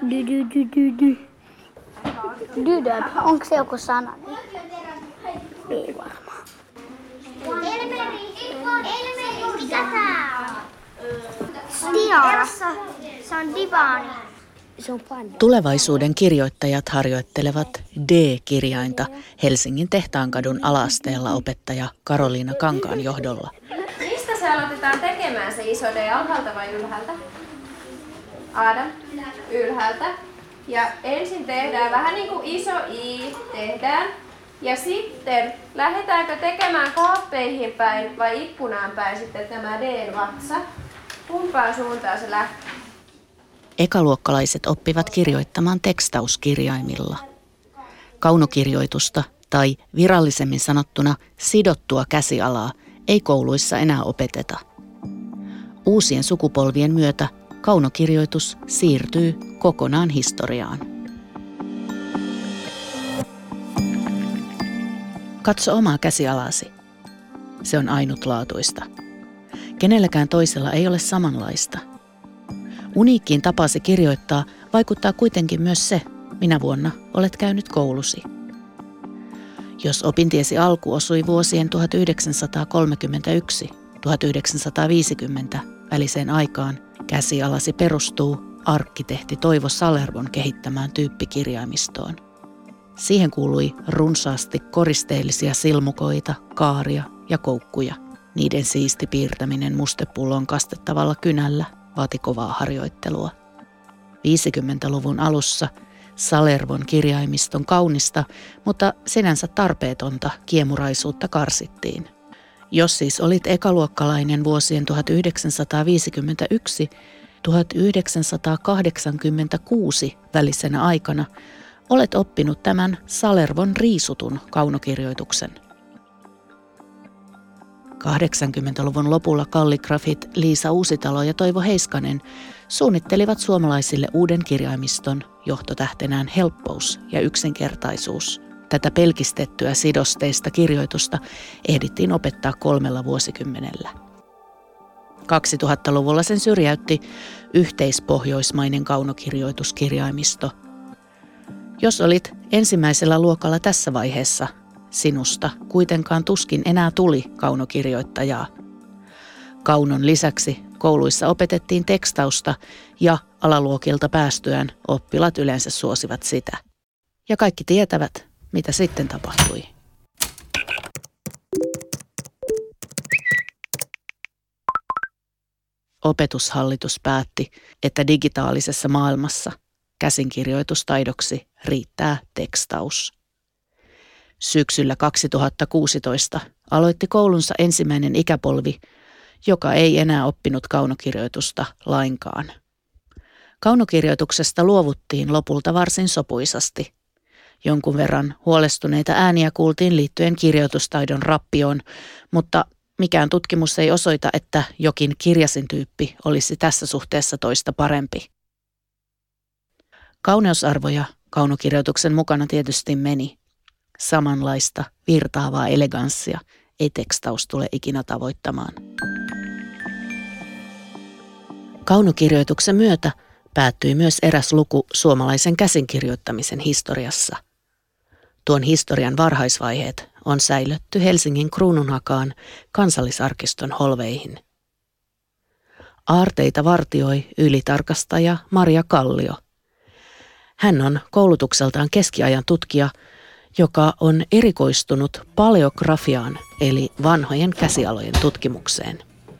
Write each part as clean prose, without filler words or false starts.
Dydöp. Onko se joku sana? Ei varmaan. Tiara. Se on divaani. Tulevaisuuden kirjoittajat harjoittelevat D-kirjainta Helsingin Tehtaankadun ala-asteella opettaja Karoliina Kankaan johdolla. Mistä se aloitetaan tekemään se iso D, alhaalta vai ylhäältä? Adam, ylhäältä. Ja ensin tehdään vähän niin kuin iso I tehdään. Ja sitten lähdetäänkö tekemään kaappeihin päin vai ikkunaan päin sitten tämä D:n vatsa? Kumpaan suuntaan se lähtee? Ekaluokkalaiset oppivat kirjoittamaan tekstauskirjaimilla. Kaunokirjoitusta tai virallisemmin sanottuna sidottua käsialaa ei kouluissa enää opeteta. Uusien sukupolvien myötä kaunokirjoitus siirtyy kokonaan historiaan. Katso omaa käsialasi. Se on ainutlaatuista. Kenelläkään toisella ei ole samanlaista. Uniikkiin tapasi kirjoittaa vaikuttaa kuitenkin myös se, minä vuonna olet käynyt koulusi. Jos opintiesi alku osui vuosien 1931-1950 väliseen aikaan, käsialasi perustuu arkkitehti Toivo Salervon kehittämään tyyppikirjaimistoon. Siihen kuului runsaasti koristeellisia silmukoita, kaaria ja koukkuja. Niiden siisti piirtäminen mustepulloon kastettavalla kynällä vaati kovaa harjoittelua. 50-luvun alussa Salervon kirjaimiston kaunista, mutta sinänsä tarpeetonta kiemuraisuutta karsittiin. Jos siis olit ekaluokkalainen vuosien 1951–1986 välisenä aikana, olet oppinut tämän Salervon riisutun kaunokirjoituksen. 80-luvun lopulla kalligrafit Liisa Uusitalo ja Toivo Heiskanen suunnittelivat suomalaisille uuden kirjaimiston johtotähtenään helppous ja yksinkertaisuus. Tätä pelkistettyä sidosteista kirjoitusta ehdittiin opettaa 3 vuosikymmenellä. 2000-luvulla sen syrjäytti yhteispohjoismainen kaunokirjoituskirjaimisto. Jos olit ensimmäisellä luokalla tässä vaiheessa, sinusta kuitenkaan tuskin enää tuli kaunokirjoittajaa. Kaunon lisäksi kouluissa opetettiin tekstausta ja alaluokilta päästyään oppilaat yleensä suosivat sitä. Ja kaikki tietävät, mitä sitten tapahtui. Opetushallitus päätti, että digitaalisessa maailmassa käsinkirjoitustaidoksi riittää tekstaus. Syksyllä 2016 aloitti koulunsa ensimmäinen ikäpolvi, joka ei enää oppinut kaunokirjoitusta lainkaan. Kaunokirjoituksesta luovuttiin lopulta varsin sopuisasti. Jonkun verran huolestuneita ääniä kuultiin liittyen kirjoitustaidon rappioon, mutta mikään tutkimus ei osoita, että jokin kirjasin tyyppi olisi tässä suhteessa toista parempi. Kauneusarvoja kaunokirjoituksen mukana tietysti meni. Samanlaista virtaavaa eleganssia ei tekstaus tule ikinä tavoittamaan. Kaunokirjoituksen myötä päättyi myös eräs luku suomalaisen käsinkirjoittamisen historiassa. Tuon historian varhaisvaiheet on säilötty Helsingin Kruununhakaan Kansallisarkiston holveihin. Aarteita vartioi ylitarkastaja Maria Kallio. Hän on koulutukseltaan keskiajan tutkija, joka on erikoistunut paleografiaan eli vanhojen käsialojen tutkimukseen.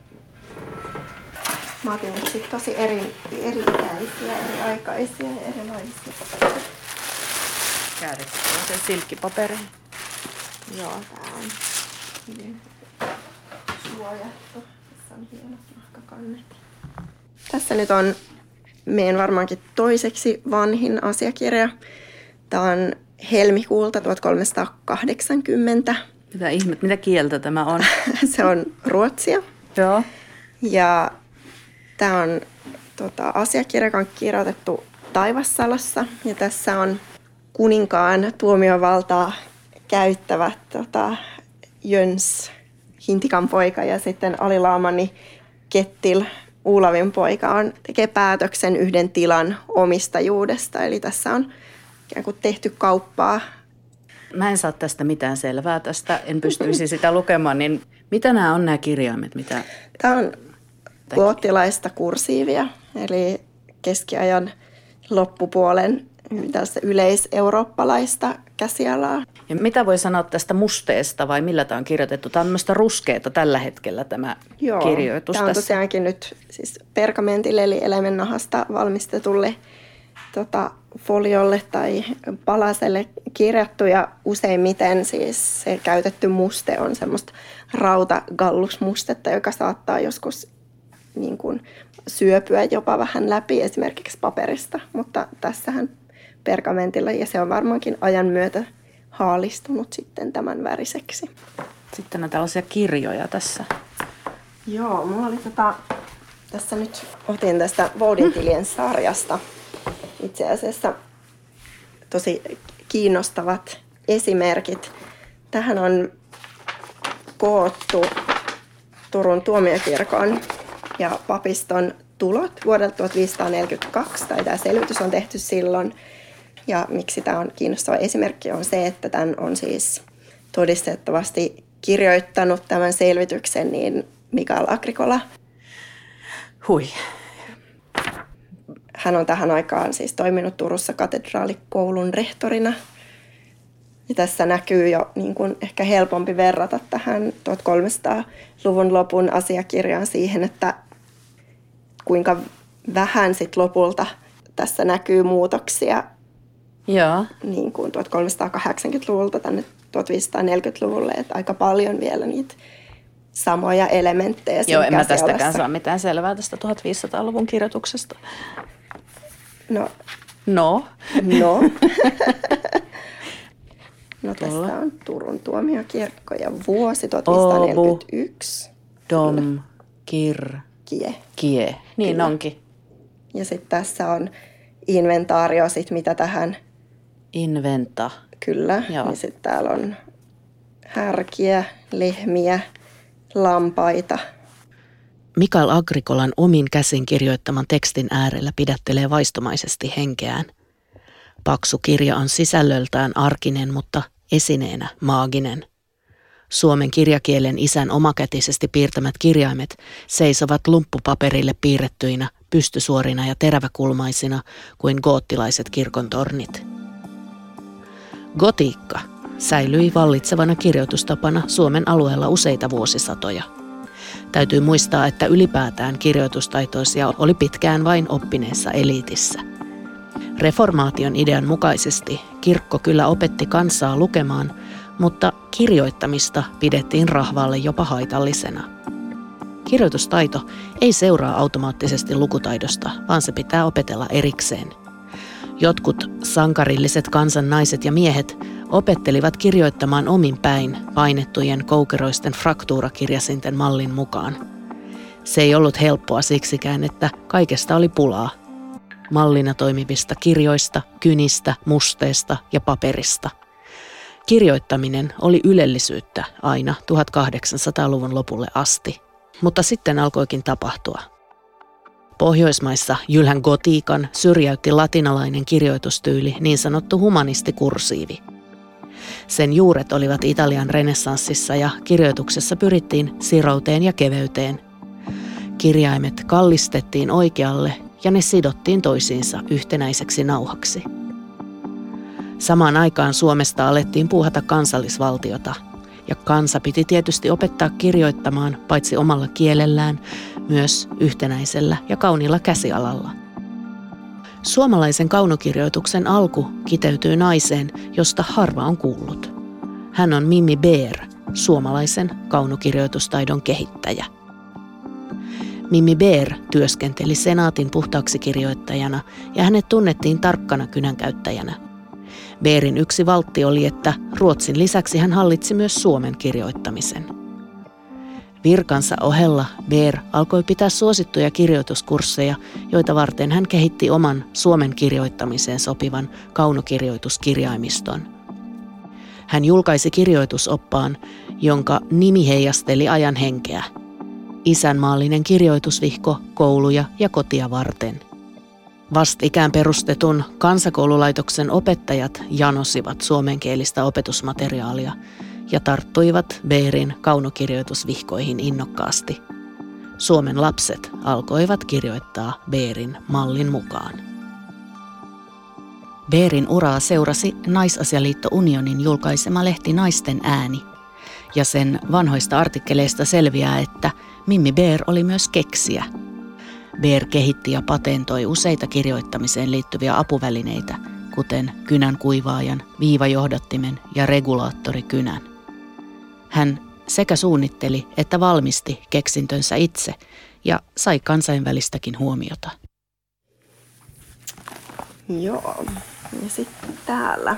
Mä otin nyt sit tosi eri-ikäisiä, eri-aikaisia ja erilaisia. Kääritty se silkkipaperi. Joo, tää on hyvin suojattu. Tässä on hienot nahkakannet. Tässä nyt on meidän varmaankin toiseksi vanhin asiakirja. Tää on helmikuulta 1380. Mitä kieltä tämä on? Se on ruotsia. Joo. Ja tämä on asiakirja, joka on kirjoitettu Taivassalossa. Ja tässä on kuninkaan tuomiovaltaa käyttävät Jöns, Hintikan poika, ja sitten alilaamani Kettil, Uulavin poika tekee päätöksen yhden tilan omistajuudesta. Eli tässä on ikään kuin tehty kauppaa. Mä en saa tästä mitään selvää tästä, en pystyisi sitä lukemaan, niin mitä nämä on nämä kirjaimet? Tämä on goottilaista kursiivia, eli keskiajan loppupuolen tällaista yleiseurooppalaista käsialaa. Ja mitä voi sanoa tästä musteesta vai millä tämä on kirjoitettu? Tämä on tämmöistä ruskeata tällä hetkellä tämä kirjoitus. Tämä on tosiaankin nyt siis pergamentille eli eläimennahasta valmistetulle foliolle tai palaselle kirjattu ja useimmiten siis se käytetty muste on semmoista rautagallusmustetta, joka saattaa joskus niin kuin syöpyä jopa vähän läpi esimerkiksi paperista, mutta tässähän pergamentilla ja se on varmaankin ajan myötä haalistunut sitten tämän väriseksi. Sitten on tällaisia kirjoja tässä. Joo, mulla oli tässä nyt otin tästä Vaudintilien sarjasta itse asiassa tosi kiinnostavat esimerkit. Tähän on koottu Turun tuomiokirkon ja papiston tulot vuodelta 1542, tai tämä selvitys on tehty silloin. Ja miksi tämä on kiinnostava esimerkki on se, että tämän on siis todistettavasti kirjoittanut tämän selvityksen niin Mikael Agricola. Hui. Hän on tähän aikaan siis toiminut Turussa katedraalikoulun rehtorina. Ja tässä näkyy jo niin kuin ehkä helpompi verrata tähän 1300-luvun lopun asiakirjaan siihen, että kuinka vähän sit lopulta tässä näkyy muutoksia. Joo. Niin kuin 1380-luvulta tänne 1540-luvulle, että aika paljon vielä niitä samoja elementtejä. Joo, en mä tästäkään saa mitään selvää tästä 1500-luvun kirjoituksesta. No, tässä on Turun tuomiokirkko ja vuosi 1541. Dom, kir, kie. Niin kyllä. Onkin. Ja sitten tässä on inventaario, mitä tähän... Inventa. Kyllä. Joo. Ja sitten täällä on härkiä, lehmiä, lampaita. Mikael Agricolan omin käsin kirjoittaman tekstin äärellä pidättelee vaistomaisesti henkeään. Paksu kirja on sisällöltään arkinen, mutta esineenä maaginen. Suomen kirjakielen isän omakätisesti piirtämät kirjaimet seisovat lumppupaperille piirrettyinä, pystysuorina ja teräväkulmaisina kuin goottilaiset kirkon tornit. Gotiikka säilyi vallitsevana kirjoitustapana Suomen alueella useita vuosisatoja. Täytyy muistaa, että ylipäätään kirjoitustaitoisia oli pitkään vain oppineessa eliitissä. Reformaation idean mukaisesti kirkko kyllä opetti kansaa lukemaan, mutta kirjoittamista pidettiin rahvaalle jopa haitallisena. Kirjoitustaito ei seuraa automaattisesti lukutaidosta, vaan se pitää opetella erikseen. Jotkut sankarilliset kansan naiset ja miehet opettelivat kirjoittamaan omin päin painettujen koukeroisten fraktuurakirjasinten mallin mukaan. Se ei ollut helppoa siksikään, että kaikesta oli pulaa. Mallina toimivista kirjoista, kynistä, musteesta ja paperista. Kirjoittaminen oli ylellisyyttä aina 1800-luvun lopulle asti, mutta sitten alkoikin tapahtua. Pohjoismaissa jylhän gotiikan syrjäytti latinalainen kirjoitustyyli, niin sanottu humanistikursiivi. Sen juuret olivat Italian renessanssissa ja kirjoituksessa pyrittiin sirouteen ja keveyteen. Kirjaimet kallistettiin oikealle ja ne sidottiin toisiinsa yhtenäiseksi nauhaksi. Samaan aikaan Suomesta alettiin puuhata kansallisvaltiota, ja kansa piti tietysti opettaa kirjoittamaan paitsi omalla kielellään, myös yhtenäisellä ja kauniilla käsialalla. Suomalaisen kaunokirjoituksen alku kiteytyy naiseen, josta harva on kuullut. Hän on Mimi Beer, suomalaisen kaunokirjoitustaidon kehittäjä. Mimi Beer työskenteli senaatin puhtaaksi kirjoittajana ja hänet tunnettiin tarkkana kynänkäyttäjänä. Beerin yksi valtti oli, että ruotsin lisäksi hän hallitsi myös suomen kirjoittamisen. Virkansa ohella Beer alkoi pitää suosittuja kirjoituskursseja, joita varten hän kehitti oman suomen kirjoittamiseen sopivan kaunokirjoituskirjaimiston. Hän julkaisi kirjoitusoppaan, jonka nimi heijasteli ajan henkeä. isänmaallinen kirjoitusvihko kouluja ja kotia varten. Vastikään perustetun kansakoululaitoksen opettajat janosivat suomenkielistä opetusmateriaalia ja tarttuivat Beerin kaunokirjoitusvihkoihin innokkaasti. Suomen lapset alkoivat kirjoittaa Beerin mallin mukaan. Beerin uraa seurasi Naisasialiitto Unionin julkaisema lehti Naisten ääni, ja sen vanhoista artikkeleista selviää, että Mimmi Beer oli myös keksijä. Beer kehitti ja patentoi useita kirjoittamiseen liittyviä apuvälineitä, kuten kynän kuivaajan, viivajohdattimen ja regulaattorikynän. Hän sekä suunnitteli että valmisti keksintönsä itse ja sai kansainvälistäkin huomiota. Joo, ja sitten täällä.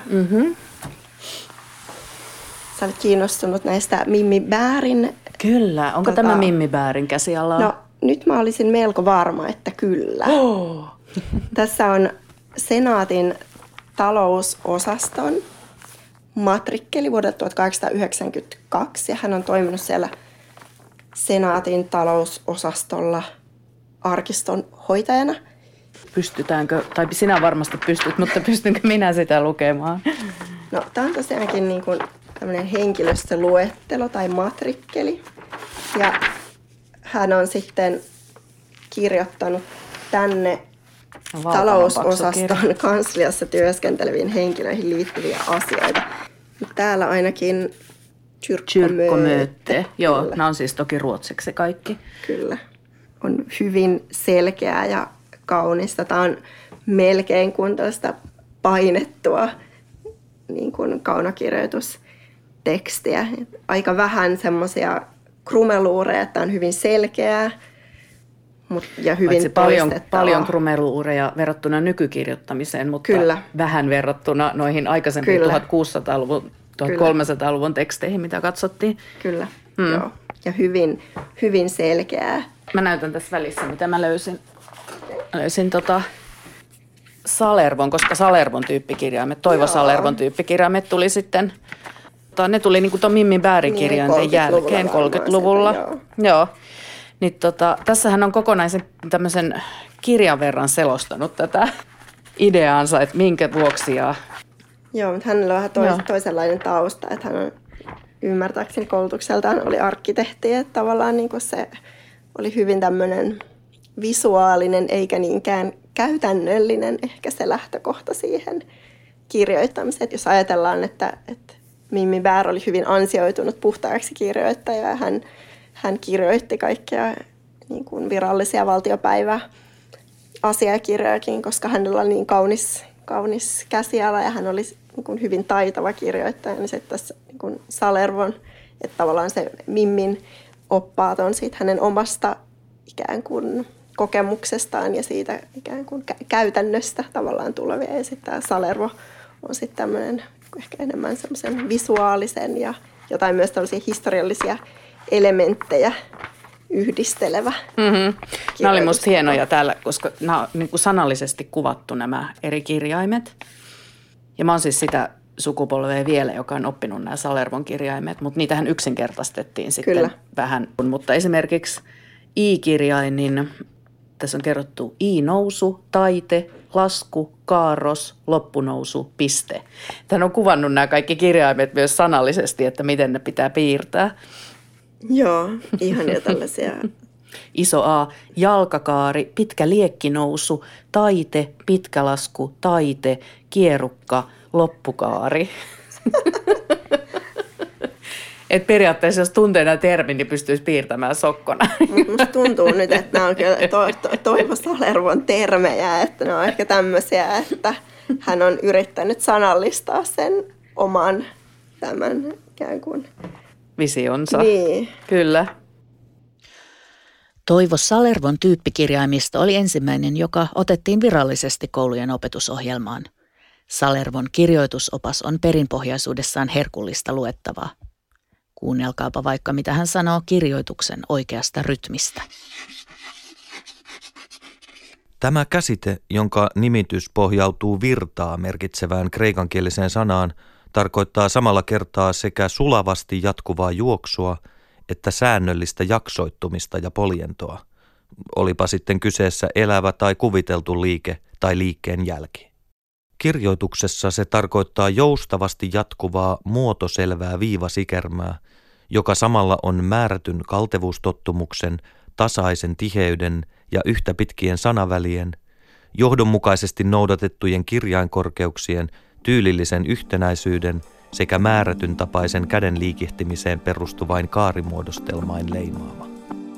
Sä olet kiinnostunut näistä Mimmi Beerin. Kyllä, onko tämä Mimmi Beerin käsialaa? No, nyt mä olisin melko varma, että kyllä. Oh. Tässä on Senaatin talousosaston matrikkeli vuodelta 1892 ja hän on toiminut siellä Senaatin talousosastolla arkiston hoitajana. Pystytäänkö, tai sinä varmasti pystyt, mutta pystynkö minä sitä lukemaan? No, tämä on tosiaankin niin kuin tämmöinen henkilöstöluettelo tai matrikkeli. Ja hän on sitten kirjoittanut tänne talousosaston kansliassa työskenteleviin henkilöihin liittyviä asioita. Täällä ainakin Kyrkkomöte. Joo, kyllä. Nämä on siis toki ruotsiksi kaikki. Kyllä. On hyvin selkeää ja kaunista. Tämä on melkein kuin tällaista painettua niin kuin kaunokirjoitustekstiä. Aika vähän semmoisia krumeluureja, että on hyvin selkeää ja hyvin paljon krumeluureja verrattuna nykykirjoittamiseen, mutta kyllä. Vähän verrattuna noihin aikaisempiin 1600-luvun, 1300-luvun teksteihin, mitä katsottiin. Kyllä, joo. Ja hyvin, hyvin selkeää. Mä näytän tässä välissä, mitä mä löysin Salervon, koska Salervon tyyppikirjaimet, Toivo Salervon tyyppikirjaimet tuli sitten, ne tuli niin kuin tuon Mimmi Beerin kirjainten jälkeen 30-luvulla. Joo. Niin tässähän on kokonaisen tämmöisen kirjan verran selostanut tätä ideaansa, että minkä vuoksi. Joo, mutta hänellä on vähän toisenlainen tausta, että hän on ymmärtääkseni koulutukseltaan oli arkkitehti, että tavallaan niin kuin se oli hyvin tämmöinen visuaalinen eikä niinkään käytännöllinen ehkä se lähtökohta siihen kirjoittamiseen. Että jos ajatellaan, että Mimmi Beer oli hyvin ansioitunut puhtaaksi kirjoittaja ja hän kirjoitti kaikkia niin kuin virallisia valtiopäiväasiakirjojakin, koska hänellä oli niin kaunis käsiala ja hän oli niin kuin hyvin taitava kirjoittaja. Niin sitten tässä niin kuin Salervon, että tavallaan se Mimmin oppaat on siitä hänen omasta ikään kuin kokemuksestaan ja siitä ikään kuin käytännöstä tavallaan tulevia. Ja sitten tämä Salervo on sitten tämmöinen ehkä enemmän semmoisen visuaalisen ja jotain myös tällaisia historiallisia elementtejä yhdistelevä. Nämä oli musta hienoja täällä, koska nämä on niin kuin sanallisesti kuvattu nämä eri kirjaimet. Ja mä oon siis sitä sukupolvea vielä, joka on oppinut nämä Salervon kirjaimet, mutta niitähän yksinkertaistettiin sitten vähän. Mutta esimerkiksi I-kirjain, niin tässä on kerrottu I-nousu, taite, lasku, kaarros, loppunousu, piste. Hän on kuvannut nämä kaikki kirjaimet myös sanallisesti, että miten ne pitää piirtää. Joo, ihania tällaisia. Iso A, jalkakaari, pitkä liekkinousu, taite, pitkä lasku, taite, kierukka, loppukaari. Et periaatteessa jos tuntee nämä termin, niin pystyisi piirtämään sokkona. Musta tuntuu nyt, että nämä on kyllä Toivo Salervon termejä, että ne on ehkä tämmöisiä, että hän on yrittänyt sanallistaa sen oman tämän ikään kuin visionsa. Niin. Kyllä. Toivo Salervon tyyppikirjaimista oli ensimmäinen, joka otettiin virallisesti koulujen opetusohjelmaan. Salervon kirjoitusopas on perinpohjaisuudessaan herkullista luettavaa. Kuunnelkaapa vaikka, mitä hän sanoo kirjoituksen oikeasta rytmistä. Tämä käsite, jonka nimitys pohjautuu virtaa merkitsevään kreikankieliseen sanaan, tarkoittaa samalla kertaa sekä sulavasti jatkuvaa juoksua että säännöllistä jaksoittumista ja poljentoa, olipa sitten kyseessä elävä tai kuviteltu liike tai liikkeen jälki. Kirjoituksessa se tarkoittaa joustavasti jatkuvaa muotoselvää viivasikermää, joka samalla on määrätyn kaltevuustottumuksen, tasaisen tiheyden ja yhtä pitkien sanavälien, johdonmukaisesti noudatettujen kirjainkorkeuksien, tyylillisen yhtenäisyyden sekä määrätyn tapaisen käden liikehtimiseen perustuvain kaarimuodostelmain leimaama.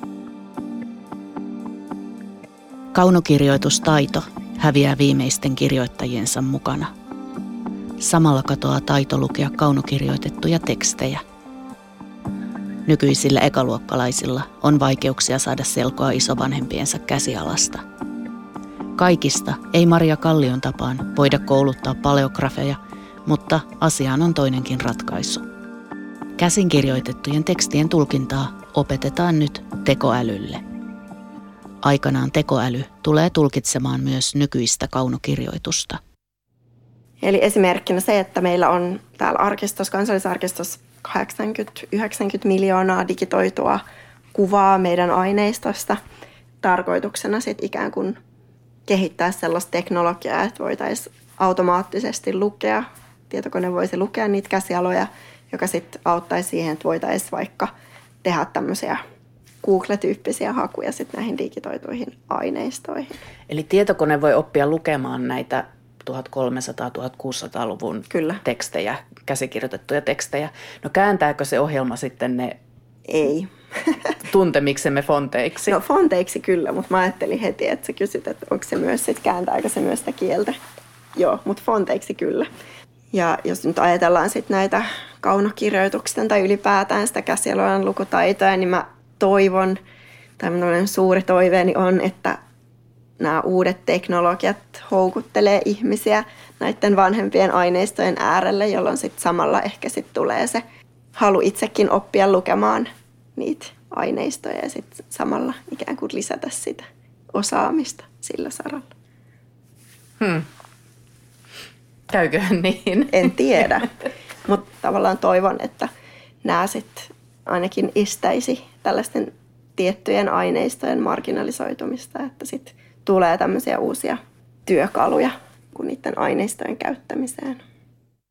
Kaunokirjoitustaito häviää viimeisten kirjoittajiensa mukana. Samalla katoaa taito lukea kaunokirjoitettuja tekstejä. Nykyisillä ekaluokkalaisilla on vaikeuksia saada selkoa isovanhempiensa käsialasta. Kaikista ei Maria Kallion tapaan voida kouluttaa paleografeja, mutta asiaan on toinenkin ratkaisu. Käsin kirjoitettujen tekstien tulkintaa opetetaan nyt tekoälylle. Aikanaan tekoäly tulee tulkitsemaan myös nykyistä kaunokirjoitusta. Eli esimerkkinä se, että meillä on täällä kansallisarkistossa 80-90 miljoonaa digitoitua kuvaa meidän aineistosta. Tarkoituksena sitten ikään kuin kehittää sellaista teknologiaa, että voitaisiin automaattisesti lukea. Tietokone voisi lukea niitä käsialoja, joka sitten auttaisi siihen, että voitaisiin vaikka tehdä tämmöisiä Google-tyyppisiä hakuja sitten näihin digitoituihin aineistoihin. Eli tietokone voi oppia lukemaan näitä 1300-1600-luvun Kyllä. tekstejä, käsikirjoitettuja tekstejä. No kääntääkö se ohjelma sitten ne Ei. tuntemiksemme fonteiksi? No fonteiksi kyllä, mutta mä ajattelin heti, että sä kysyt, että onko se myös sit, kääntääkö se myös sitä kieltä. Joo, mutta fonteiksi kyllä. Ja jos nyt ajatellaan sitten näitä kaunokirjoituksen tai ylipäätään sitä käsialojen lukutaitoja, niin mä toivon, tai minun suuri toiveeni on, että nämä uudet teknologiat houkuttelee ihmisiä näiden vanhempien aineistojen äärelle, jolloin sitten samalla ehkä sitten tulee se halu itsekin oppia lukemaan niitä aineistoja ja sitten samalla ikään kuin lisätä sitä osaamista sillä saralla. Käykö niin? En tiedä, mutta tavallaan toivon, että nämä sitten ainakin estäisi tällaisten tiettyjen aineistojen marginalisoitumista, että sitten tulee tämmöisiä uusia työkaluja kuin niiden aineistojen käyttämiseen.